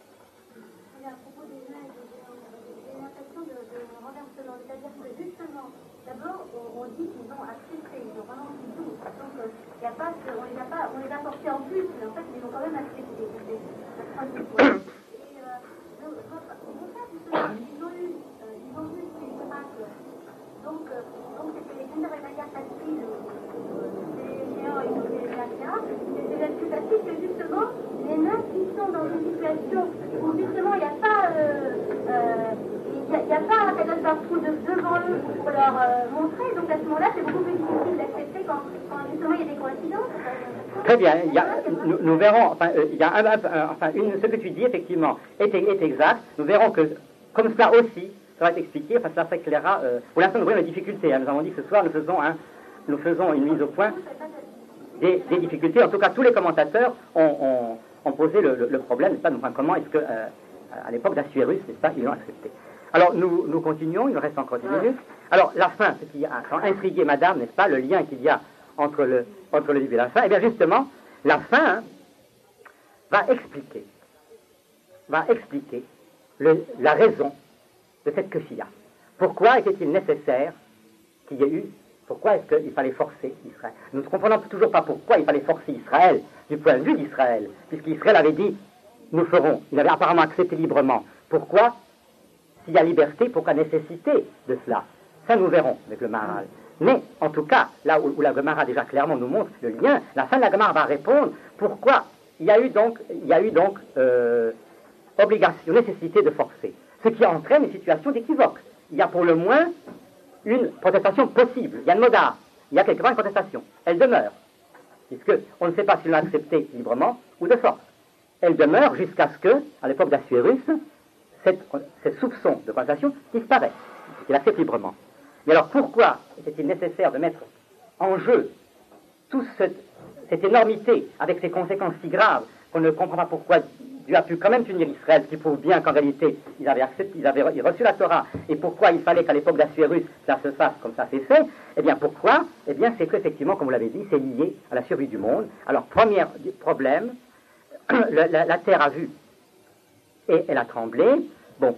D'abord, on, on dit qu'ils ont accepté, ils ont vraiment dit tout. Donc, euh, y a pas, on les a pas, on les a portés en plus, mais en fait, ils ont quand même accepté. C'est la troisième fois. Et euh, donc, au contraire, justement, ils ont eu, euh, ils ont vu ces miracles. Donc, euh, donc c'était les Kinder et Maya faciles, c'était les géants et les Maya. C'était la plus facile que justement, les nains qui sont dans une situation où justement, il n'y a pas. Euh, euh, Il n'y a, a pas un cadavre d'un trou de, devant eux pour leur euh, montrer, donc à ce moment-là, c'est beaucoup plus difficile d'accepter quand, quand justement il y a des coïncidences. Très bien, il y a, nous, nous verrons, enfin, euh, il y a un, un, enfin une, ce que tu dis effectivement est, est exact, nous verrons que, comme cela aussi, ça va être expliqué, enfin cela s'éclairera, euh, pour l'instant nous voyons les difficultés, hein, nous avons dit que ce soir nous faisons, un, nous faisons une mise au point des, des difficultés, en tout cas tous les commentateurs ont, ont, ont posé le, le, le problème, n'est-ce pas, enfin, comment est-ce que, euh, à l'époque d'Assuérus, n'est-ce pas, ils l'ont accepté. Alors, nous, nous continuons, il nous reste encore dix minutes. Alors, la fin, ce qui a intrigué madame, n'est-ce pas, le lien qu'il y a entre le, entre le début et la fin, eh bien, justement, la fin hein, va expliquer, va expliquer le, la raison de cette Kefia. Pourquoi était-il nécessaire qu'il y ait eu, pourquoi est-ce qu'il fallait forcer Israël? Nous ne comprenons toujours pas pourquoi il fallait forcer Israël, du point de vue d'Israël, puisqu'Israël avait dit, nous ferons, il avait apparemment accepté librement. Pourquoi? S'il y a liberté, pourquoi nécessité de cela? Ça, nous verrons avec le Maharal. Mais, en tout cas, là où, où la Gemara déjà clairement nous montre le lien, la fin de la Gemara va répondre pourquoi il y a eu donc, il y a eu donc euh, obligation, nécessité de forcer. Ce qui entraîne une situation d'équivoque. Il y a pour le moins une protestation possible. Il y a une moda, il y a quelque part une protestation. Elle demeure, puisque on ne sait pas s'il l'a acceptée librement ou de force. Elle demeure jusqu'à ce que, à l'époque d'Assuérus, Cette, cette soupçon de contestation disparaît, qu'il accepte librement. Mais alors pourquoi était-il nécessaire de mettre en jeu toute cette, cette énormité avec ces conséquences si graves qu'on ne comprend pas pourquoi Dieu a pu quand même punir Israël, ce qui prouve bien qu'en réalité ils avaient, accepté, ils avaient reçu la Torah, et pourquoi il fallait qu'à l'époque d'Assuérus ça se fasse comme ça s'est fait? Eh bien pourquoi? Eh bien c'est qu'effectivement, comme vous l'avez dit, c'est lié à la survie du monde. Alors premier problème, la, la, la terre a vu et elle a tremblé. Bon,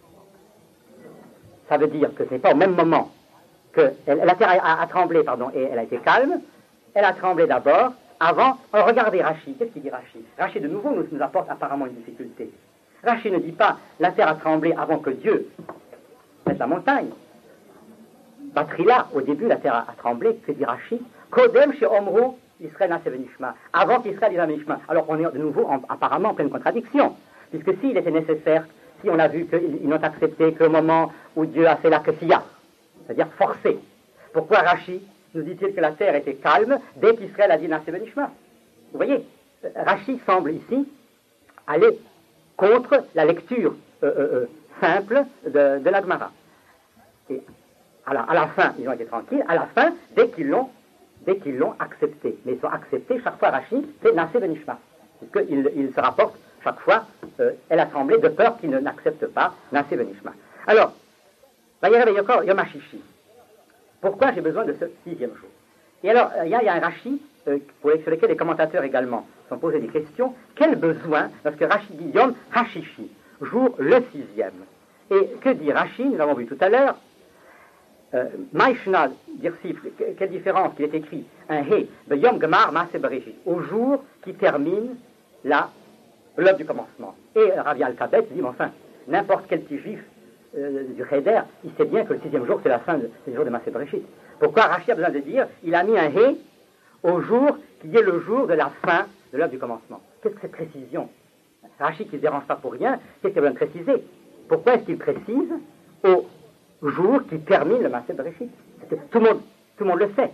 ça veut dire que ce n'est pas au même moment que elle, la terre a, a tremblé, pardon, et elle a été calme. Elle a tremblé d'abord, avant. Alors regardez Rashi, qu'est-ce qu'il dit Rashi? Rashi de nouveau nous, nous apporte apparemment une difficulté. Rashi ne dit pas la terre a tremblé avant que Dieu mette la montagne. Batrila, au début la terre a, a tremblé, que dit Rashi? Kodem chez Omru Israël n'a Sevenishma, avant qu'Israël dise Sevenishma. Alors on est de nouveau en, apparemment en pleine contradiction, puisque s'il était nécessaire, si on a vu qu'ils n'ont accepté qu'au moment où Dieu a fait la Kefia, c'est-à-dire forcé. Pourquoi Rashi nous dit-il que la terre était calme dès qu'Israël a dit Nase Benishma? Vous voyez, Rashi semble ici aller contre la lecture euh, euh, simple de, de la Gemara. Et alors, à la fin, ils ont été tranquilles. À la fin, dès qu'ils l'ont, dès qu'ils l'ont accepté, mais ils ont accepté chaque fois Rashi, c'est Nase Benishma, puisqu'il il se rapporte chaque fois, euh, elle a tremblé de peur qu'il ne n'accepte pas Nase Benishma. Alors, Yom HaShishi. Pourquoi j'ai besoin de ce sixième jour? Et alors, il y, y a un Rashi, euh, pour, sur lequel les commentateurs également sont posés des questions. Quel besoin, parce que Rashi dit Yom HaShishi, jour le sixième. Et que dit Rashi? Nous l'avons vu tout à l'heure. Maïshna, dire si, quelle différence qu'il est écrit un He, Yom Gemar Maaseh Bereshit, au jour qui termine la l'œuvre du commencement. Et Ravi Al-Kabet dit, mais enfin, n'importe quel petit juif euh, du Cheder, il sait bien que le sixième jour, c'est la fin, de, c'est le jour de Maaseh Bereshit. Pourquoi Rashi a besoin de dire, il a mis un He au jour qui est le jour de la fin de l'œuvre du commencement? Qu'est-ce que cette précision? Rashi qui ne se dérange pas pour rien, qu'est-ce qu'il a besoin de préciser? pourquoi est-ce qu'il précise au jour qui termine le Maaseh Bereshit? Tout le monde, tout le monde le sait.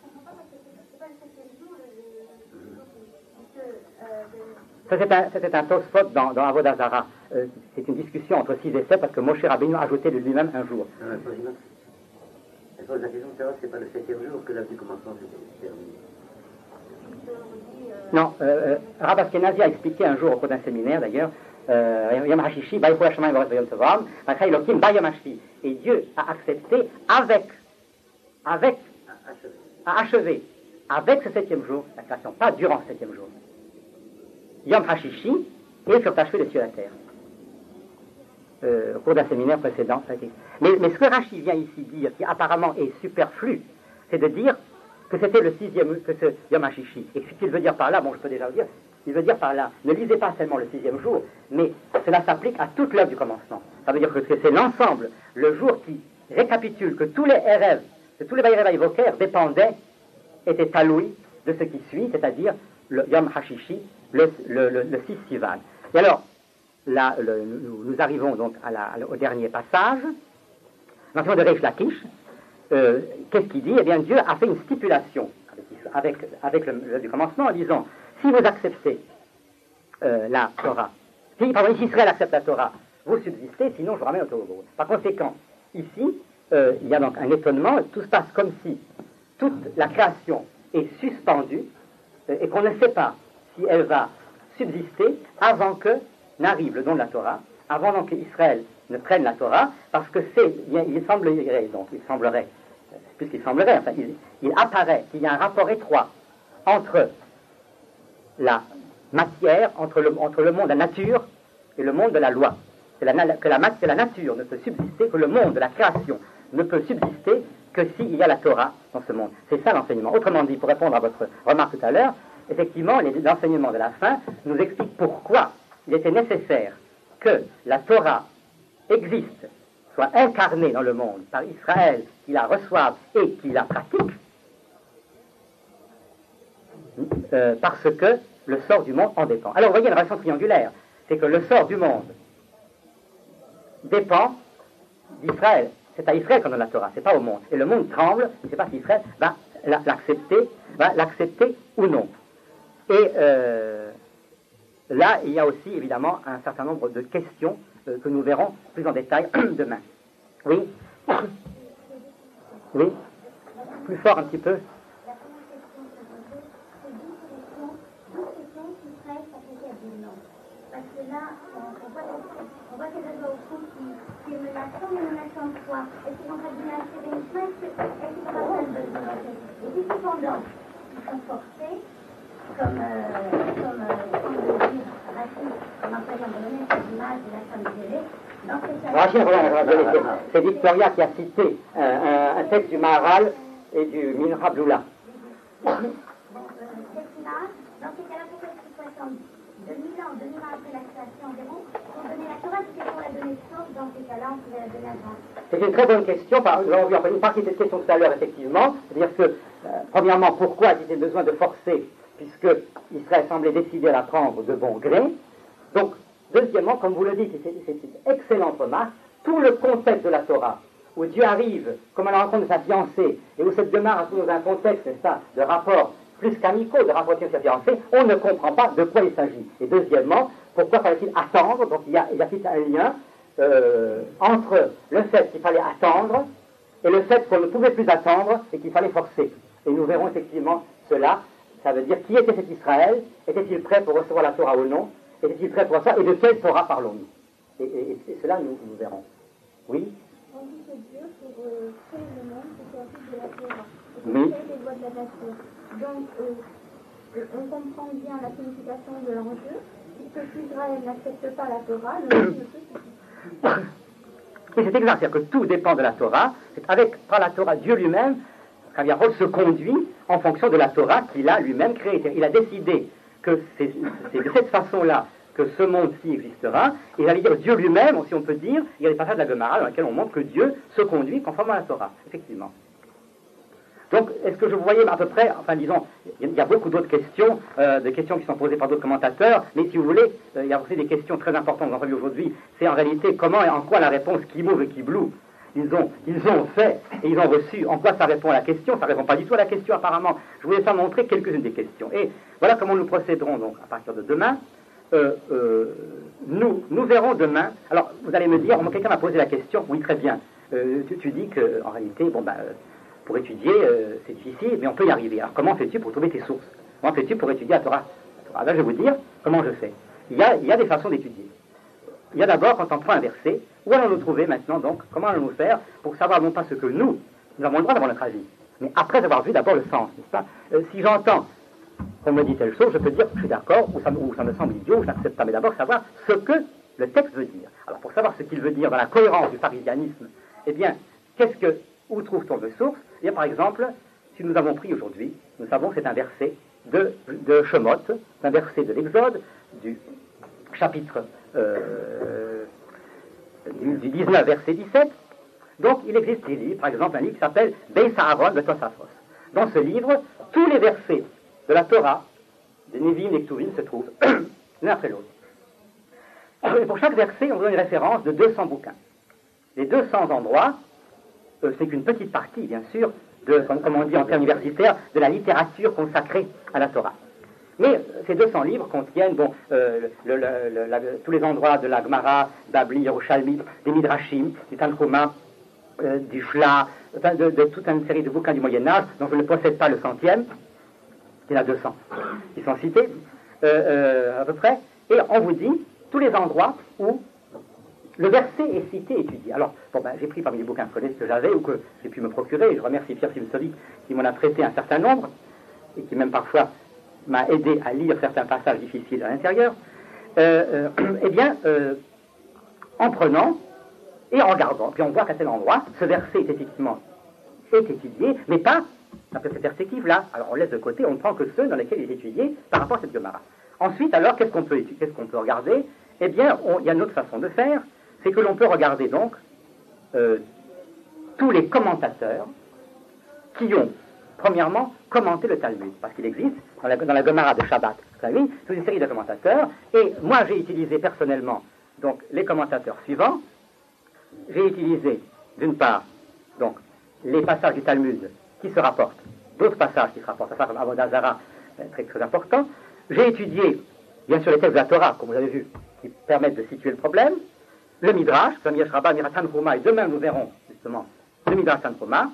Ça, c'est un, c'est un Tosfot dans, dans Avodah Zarah. Euh, c'est une discussion entre six et sept parce que Moshe Rabbeinu a ajouté de lui-même un jour. Non, mais elle pose la question de savoir si c'est pas le septième jour que l'heure du commencement s'est terminée. Non, euh, Rav Ashkenazi a expliqué un jour au cours d'un séminaire d'ailleurs, Yom HaShishi, Baïfou Hashamayim V'Oretz V'Yom Tovam, V'Achai Elokim Ba Yom HaShishi. Et Dieu a accepté avec, avec, a achevé, avec ce septième jour, la création, pas durant ce septième jour. Yom HaShishi, et furent achevés les cieux et la terre. Euh, au cours d'un séminaire précédent, ça a été. Mais, mais ce que Rashi vient ici dire, qui apparemment est superflu, c'est de dire que c'était le sixième, que ce Yom HaShishi. Et ce qu'il veut dire par là, bon, je peux déjà le dire, il veut dire par là, ne lisez pas seulement le sixième jour, mais cela s'applique à toute l'œuvre du commencement. Ça veut dire que c'est l'ensemble, le jour qui récapitule que tous les rêves, que tous les rêves évoquèrent dépendaient, étaient taloui de ce qui suit, c'est-à-dire le Yom HaShishi, le, le, le, le six Sivan. Et alors, là, le, nous, nous arrivons donc à la, au dernier passage, l'enseignement de Reish Lakish. Euh, qu'est-ce qu'il dit? Eh bien, Dieu a fait une stipulation avec, avec, avec le, le du commencement en disant, si vous acceptez euh, la Torah, si, pardon, si Israël accepte la Torah, vous subsistez, sinon je vous ramène au Togo. Par conséquent, ici, euh, il y a donc un étonnement, tout se passe comme si toute la création est suspendue euh, et qu'on ne sait pas si elle va subsister avant que n'arrive le don de la Torah, avant donc qu'Israël ne prenne la Torah, parce que c'est, il semblerait, donc il semblerait, puisqu'il semblerait, enfin, il, il apparaît qu'il y a un rapport étroit entre la matière, entre le, entre le monde de la nature et le monde de la loi. C'est la, que, la, que la nature ne peut subsister, que le monde de la création ne peut subsister que s'il y a la Torah dans ce monde. C'est ça l'enseignement. Autrement dit, pour répondre à votre remarque tout à l'heure, effectivement, l'enseignement de la fin nous explique pourquoi il était nécessaire que la Torah existe, soit incarnée dans le monde par Israël, qui la reçoive et qui la pratique, euh, parce que le sort du monde en dépend. Alors vous voyez une relation triangulaire, c'est que le sort du monde dépend d'Israël. C'est à Israël qu'on donne la Torah, c'est pas au monde. Et le monde tremble, il ne sait pas si Israël va l'accepter, va l'accepter ou non. Et euh, là, il y a aussi évidemment un certain nombre de questions euh, que nous verrons plus en détail demain. Oui. Oui. Plus fort un petit peu. Parce que là, on voit, on voit qu'elle doit au fond qui est menaçant, mais menaçant de quoi? Est-ce qu'ils vont pas menacer des chemins? Est-ce qu'ils vont pas de et puis cependant, ils sont forcés, comme, euh, comme, euh, comme le dit Rachid, en employant de donner cette image de la femme violée. Dans ce cas, c'est Victoria qui a cité un, un, un texte du Maharal et du Minra Bloula. Bon, euh, cette image, dans ces cas-là, pourquoi est-ce qu'il faut attendre deux mille ans, deux mille ans après la création environ, pour donner la Torah, c'est pour la donner sauf dans ces cas-là, on pouvait la donner avant. C'est une très bonne question. Nous avons vu enfin, une partie de cette question tout à l'heure, effectivement. C'est-à-dire que, euh, premièrement, pourquoi a-t-il besoin de forcer, puisque Israël semblait décider à la prendre de bon gré. Donc, deuxièmement, comme vous le dites, c'est une excellente remarque, tout le contexte de la Torah, où Dieu arrive, comme à la rencontre de sa fiancée, et où cette demeure a dans un contexte, n'est-ce pas, de rapport plus qu'amicaux, de rapports avec sa fiancée, on ne comprend pas de quoi il s'agit. Et deuxièmement, pourquoi fallait-il attendre? Donc il y a, il y a un lien euh, entre le fait qu'il fallait attendre et le fait qu'on ne pouvait plus attendre et qu'il fallait forcer. Et nous verrons effectivement cela. Ça veut dire qui était cet Israël? Était-il prêt pour recevoir la Torah ou non? Était-il prêt pour ça? Et de quelle Torah parlons-nous? Et, et, et cela, nous, nous verrons. Oui? On dit que Dieu, pour euh, créer le monde, c'était un type de la Torah. Et Oui. créer les lois de la nature. Donc, euh, on comprend bien la signification de l'enjeu. Puisque Israël n'accepte pas la Torah, le monde ne peut pas. Et c'est exact, c'est-à-dire que tout dépend de la Torah. C'est avec, par la Torah, Dieu lui-même, Kaviarol se conduit en fonction de la Torah qu'il a lui-même créée. Il a décidé que c'est de cette façon-là que ce monde-ci existera. Et il allait dire Dieu lui-même, si on peut dire, il y a des passages de la Gemara dans lesquels on montre que Dieu se conduit conformément à la Torah, effectivement. Donc, est-ce que je vous voyais à peu près, enfin disons, il y a beaucoup d'autres questions, euh, des questions qui sont posées par d'autres commentateurs, mais si vous voulez, euh, il y a aussi des questions très importantes qu'on a vues aujourd'hui, c'est en réalité comment et en quoi la réponse qui move et qui blue, ils ont, ils ont fait et ils ont reçu, en quoi ça répond à la question, ça répond pas du tout à la question apparemment. Je voulais ça montrer quelques-unes des questions. Et voilà comment nous procéderons donc à partir de demain. Euh, euh, nous, nous verrons demain, alors vous allez me dire, quelqu'un m'a posé la question, oui très bien, euh, tu, tu dis qu'en réalité, bon ben... Euh, pour étudier, euh, c'est difficile, mais on peut y arriver. Alors comment fais-tu pour trouver tes sources? Comment fais-tu pour étudier la Torah? Alors là, je vais vous dire comment je fais. Il y a, il y a des façons d'étudier. Il y a d'abord, quand on prend un verset, où allons-nous trouver maintenant, donc, comment allons-nous faire pour savoir non pas ce que nous, nous avons le droit d'avoir notre avis, mais après avoir vu d'abord le sens, n'est-ce pas? euh, Si j'entends qu'on me dit telle chose, je peux dire que je suis d'accord, ou ça, ou ça me semble idiot, ou je n'accepte pas, mais d'abord savoir ce que le texte veut dire. Alors pour savoir ce qu'il veut dire dans la cohérence du pharisianisme, eh bien, qu'est-ce que, où trouve-t-on de sources? Eh bien, par exemple, si nous avons pris aujourd'hui, nous savons que c'est un verset de, de Shemot, c'est un verset de l'Exode, du chapitre euh, du, du dix-neuf, verset dix-sept. Donc, il existe des livres, par exemple un livre qui s'appelle Beis Aaron de Tosafos. Dans ce livre, tous les versets de la Torah, des Nevi'im et Ktuvim, se trouvent l'un après l'autre. Et pour chaque verset, on donne une référence de deux cents bouquins. Les deux cents endroits, euh, c'est qu'une petite partie, bien sûr, de, comme on dit en termes universitaires, de la littérature consacrée à la Torah. Mais ces deux cents livres contiennent bon, euh, le, le, le, la, tous les endroits de la Gemara, Babli, Yerushalmi, des Midrashim, du Tanchuma, euh, du Shla, enfin de, de toute une série de bouquins du Moyen-Âge, dont je ne possède pas le centième, il y en a deux cents qui sont cités, euh, euh, à peu près, et on vous dit tous les endroits où le verset est cité et étudié. Alors, bon, ben, j'ai pris parmi les bouquins que j'avais ou que j'ai pu me procurer, et je remercie Pierre Simsoli qui m'en a prêté un certain nombre, et qui même parfois m'a aidé à lire certains passages difficiles à l'intérieur, euh, euh, eh bien, euh, en prenant et en regardant, puis on voit qu'à tel endroit, ce verset est effectivement est étudié, mais pas d'après cette perspective-là. Alors on laisse de côté, on ne prend que ceux dans lesquels il est étudié par rapport à cette Gemara. Ensuite, alors, qu'est-ce qu'on peut étudier, qu'est-ce qu'on peut regarder? Eh bien, on, il y a une autre façon de faire, c'est que l'on peut regarder donc euh, tous les commentateurs qui ont, premièrement, commenté le Talmud, parce qu'il existe dans la, dans la Gemara de Shabbat, vous savez, toute une série de commentateurs, et moi j'ai utilisé personnellement donc les commentateurs suivants. J'ai utilisé, d'une part, donc, les passages du Talmud qui se rapportent, d'autres passages qui se rapportent à ça, comme Avodah Zarah, très, très important. J'ai étudié, bien sûr, les textes de la Torah, comme vous avez vu, qui permettent de situer le problème, le Midrash, le Midrash Rabbah, Midrash Tanchuma, et demain nous verrons, justement, le Midrash Tanchuma,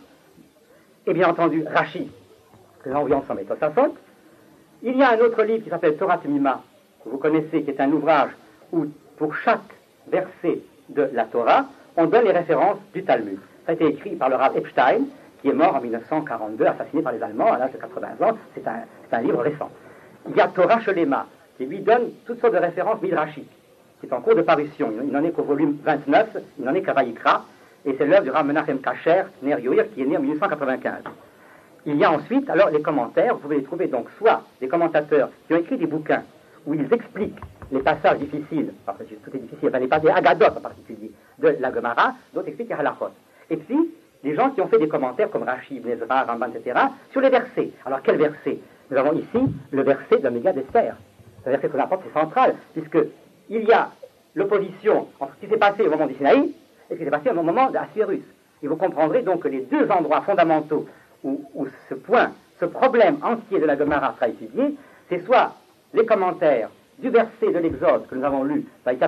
et bien entendu, Rashi, que l'on vit ensemble, et Tosafot. Il y a un autre livre qui s'appelle Torah Tumima, que vous connaissez, qui est un ouvrage où, pour chaque verset de la Torah, on donne les références du Talmud. Ça a été écrit par le Rav Epstein, qui est mort en mille neuf cent quarante-deux, assassiné par les Allemands à l'âge de quatre-vingts ans. C'est un, c'est un livre récent. Il y a Torah Shelema, qui lui donne toutes sortes de références midrashiques, qui est en cours de parution. Il n'en est qu'au volume vingt-neuf, il n'en est qu'à Vayikra, et c'est l'œuvre du Rav Menachem Kacher, Ner Yoir, qui est né en mille huit cent quatre-vingt-quinze. Il y a ensuite, alors, les commentaires. Vous pouvez les trouver donc soit des commentateurs qui ont écrit des bouquins où ils expliquent les passages difficiles, parce que tout est difficile, enfin les passages Agadot en particulier, de la Gemara, d'autres expliquent les halachot. Et puis, les gens qui ont fait des commentaires comme Rashi, Ibn Ezra, Ramban, et cetera, sur les versets. Alors, quel verset? Nous avons ici le verset de l'Oméga d'Esther. Ce verset très important, c'est central, puisqu'il y a l'opposition entre ce qui s'est passé au moment du Sinaï et ce qui s'est passé au moment d'Assuérus. Et vous comprendrez donc que les deux endroits fondamentaux où, où ce point, ce problème entier de la Gemara sera étudié, c'est soit les commentaires du verset de l'Exode que nous avons lu,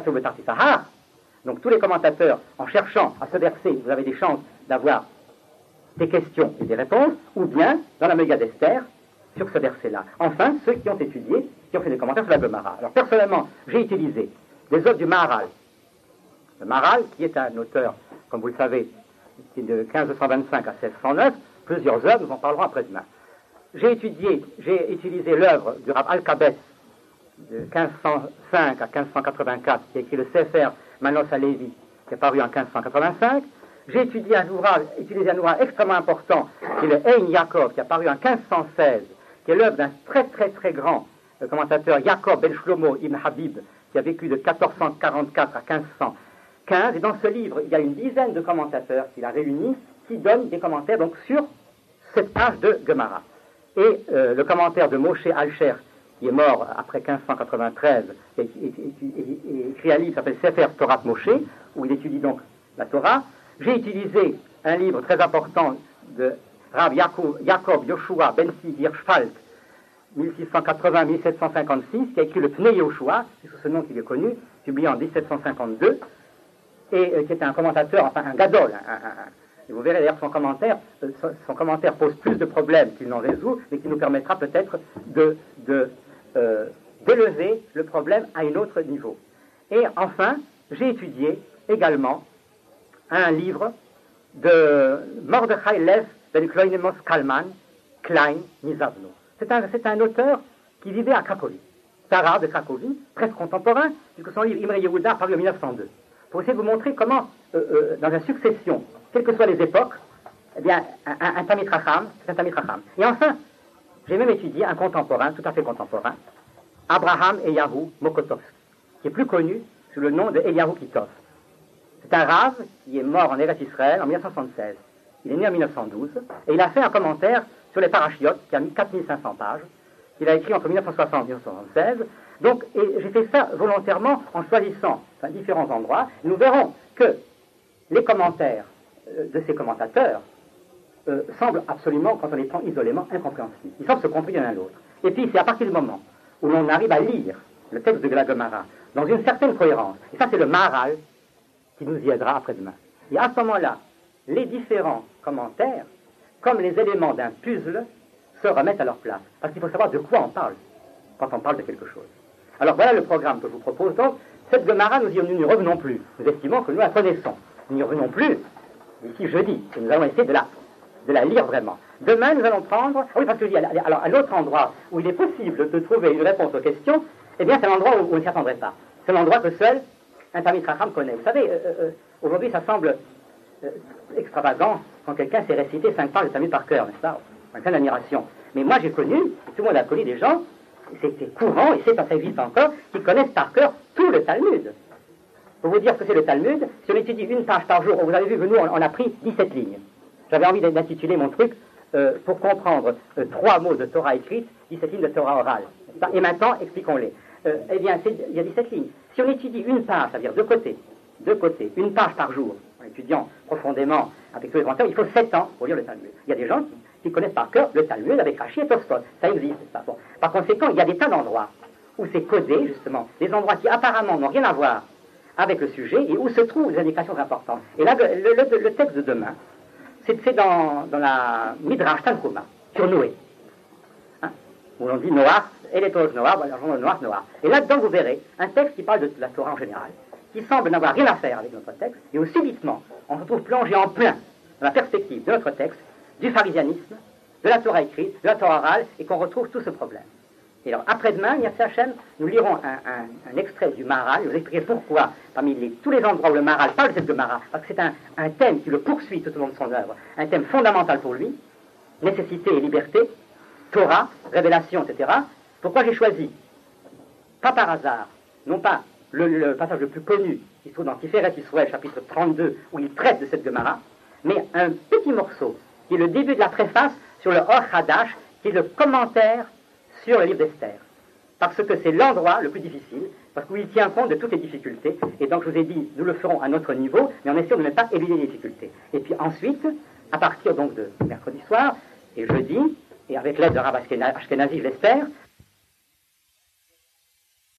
donc tous les commentateurs, en cherchant à ce verset, vous avez des chances d'avoir des questions et des réponses, ou bien dans la Méga d'Esther, sur ce verset-là. Enfin, ceux qui ont étudié, qui ont fait des commentaires sur la Gemara. Alors personnellement, j'ai utilisé des œuvres du Maharal. Le Maharal, qui est un auteur, comme vous le savez, qui est de quinze cent vingt-cinq à seize cent neuf, plusieurs œuvres, nous en parlerons après-demain. J'ai étudié, j'ai utilisé l'œuvre du Rav Alkabetz, de quinze cent cinq à quinze cent quatre-vingt-quatre, qui a écrit le Sefer Manos Halevi, qui est paru en quinze cent quatre-vingt-cinq. J'ai étudié un ouvrage, utilisé un ouvrage extrêmement important, qui est le Ein Yaakov, qui est paru en quinze cent seize, qui est l'œuvre d'un très très très grand euh, commentateur, Yaakov Ben Shlomo Ibn Habib, qui a vécu de quatorze cent quarante-quatre à quinze cent quinze. Et dans ce livre, il y a une dizaine de commentateurs qu'il a réunis, qui donnent des commentaires donc sur sept pages de Gemara. Et euh, le commentaire de Moshe Alcher, qui est mort après quinze cent quatre-vingt-treize, et, et, et, et écrit un livre qui s'appelle Sefer Torah Moshe, où il étudie donc la Torah. J'ai utilisé un livre très important de Rav Yaakov Yoshua Ben Hirschfeld, mille six cent quatre-vingts à mille sept cent cinquante-six, qui a écrit le Pnei Yoshua, c'est sous ce nom qu'il est connu, publié en dix-sept cent cinquante-deux, et euh, qui était un commentateur, enfin un gadol. Un, un, un, et vous verrez d'ailleurs son commentaire, euh, son, son commentaire pose plus de problèmes qu'il n'en résout, mais qui nous permettra peut-être de, de, euh, d'élever le problème à un autre niveau. Et enfin, j'ai étudié également un livre de Mordechai Lev ben Kloinemos Kalman, Klein Nizavno. C'est un, c'est un auteur qui vivait à Cracovie. C'est un arabe de Cracovie, très contemporain, puisque son livre Imre Yehuda paru en mille neuf cent deux. Pour essayer de vous montrer comment, euh, euh, dans la succession, quelles que soient les époques, eh bien, un, un, un Talmid Chacham, c'est un Talmid Chacham. Et enfin, j'ai même étudié un contemporain, tout à fait contemporain, Abraham Eliyahu Mokotovski, qui est plus connu sous le nom de Eliyahu Kitov. C'est un Rav qui est mort en Eretz Israël en mille neuf cent soixante-seize. Il est né en mille neuf cent douze, et il a fait un commentaire sur les parachiotes, qui a mis quatre mille cinq cents pages, qu'il a écrit entre mille neuf cent soixante et mille neuf cent soixante-seize. Donc, et j'ai fait ça volontairement en choisissant enfin, différents endroits. Nous verrons que les commentaires euh, de ces commentateurs euh, semblent absolument, quand on les prend isolément, incompréhensibles. Ils semblent se comprendre l'un à l'autre. Et puis, c'est à partir du moment où l'on arrive à lire le texte de la Gemara dans une certaine cohérence, et ça c'est le Maharal qui nous y aidera après-demain. Et à ce moment-là, les différents commentaires, comme les éléments d'un puzzle, se remettent à leur place. Parce qu'il faut savoir de quoi on parle quand on parle de quelque chose. Alors voilà le programme que je vous propose. Donc, cette Gemara, nous n'y revenons plus. Nous estimons que nous la connaissons. Nous n'y revenons plus ici jeudi. Et nous allons essayer de la, de la lire vraiment. Demain, nous allons prendre... Ah oui, parce que je dis, alors, à l'autre endroit où il est possible de trouver une réponse aux questions, eh bien, c'est l'endroit où on ne s'y attendrait pas. C'est l'endroit que seul un Talmid Chacham connaît. Vous savez, euh, euh, aujourd'hui, ça semble euh, extravagant quand quelqu'un sait réciter cinq pages de Talmud par cœur, n'est-ce pas? En pleine admiration. Mais moi, j'ai connu, et tout le monde a connu des gens, c'était courant, et c'est ça existe encore, qui connaissent par cœur tout le Talmud. Pour vous dire ce que c'est le Talmud, si on étudie une page par jour, vous avez vu que nous, on a pris dix-sept lignes. J'avais envie d'intituler mon truc, euh, pour comprendre euh, trois mots de Torah écrite, dix-sept lignes de Torah orale. Et maintenant, expliquons-les. Euh, eh bien, il y a dix-sept lignes. Si on étudie une page, c'est-à-dire deux côtés, deux côtés, une page par jour, en étudiant profondément avec tous les commentaires, il faut sept ans pour lire le Talmud. Il y a des gens qui, qui connaissent par cœur le Talmud avec Rashi et Tosfot. Ça existe, ça. Bon. Par conséquent, il y a des tas d'endroits où c'est codé, justement, des endroits qui apparemment n'ont rien à voir avec le sujet et où se trouvent des indications importantes. Et là, le, le, le texte de demain, c'est dans, dans la Midrash Tanchuma, sur Noé, hein, où l'on dit Noah, et les Torah Noah, voilà, Noah, Noah. Et là-dedans, vous verrez un texte qui parle de la Torah en général, qui semble n'avoir rien à faire avec notre texte, et où subitement, on se retrouve plongé en plein dans la perspective de notre texte, du pharisianisme, de la Torah écrite, de la Torah orale, et qu'on retrouve tout ce problème. Et alors, après-demain, Yasser Hashem, nous lirons un, un, un extrait du Maharal, et vous expliquer pourquoi, parmi les, tous les endroits où le Maharal parle de cette Gemara, parce que c'est un, un thème qui le poursuit tout au long de son œuvre, un thème fondamental pour lui, nécessité et liberté, Torah, révélation, et cetera. Pourquoi j'ai choisi, pas par hasard, non pas le, le passage le plus connu, qui se trouve dans Tiferet Yisroel, chapitre trente-deux, où il traite de cette Gemara, mais un petit morceau, qui est le début de la préface sur le Or Hadash, qui est le commentaire sur le livre d'Esther. Parce que c'est l'endroit le plus difficile, parce qu'il tient compte de toutes les difficultés, et donc je vous ai dit, nous le ferons à notre niveau, mais en essayant de ne pas éluder les difficultés. Et puis ensuite, à partir donc de mercredi soir, et jeudi, et avec l'aide de Rav Ashkenazi, je l'espère,